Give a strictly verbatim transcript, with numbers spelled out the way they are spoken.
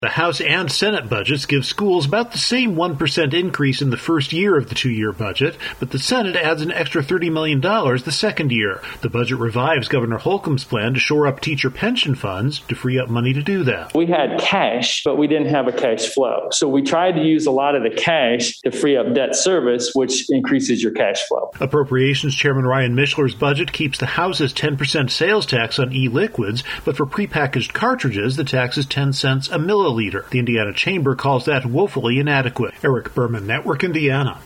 The House and Senate budgets give schools about the same one percent increase in the first year of the two-year budget, but the Senate adds an extra thirty million dollars the second year. The budget revives Governor Holcomb's plan to shore up teacher pension funds to free up money to do that. We had cash, but we didn't have a cash flow. So we tried to use a lot of the cash to free up debt service, which increases your cash flow. Appropriations Chairman Ryan Mishler's budget keeps the House's ten percent sales tax on e-liquids, but for prepackaged cartridges, the tax is ten cents a milliliter. The Indiana Chamber calls that woefully inadequate. Eric Berman, Network Indiana.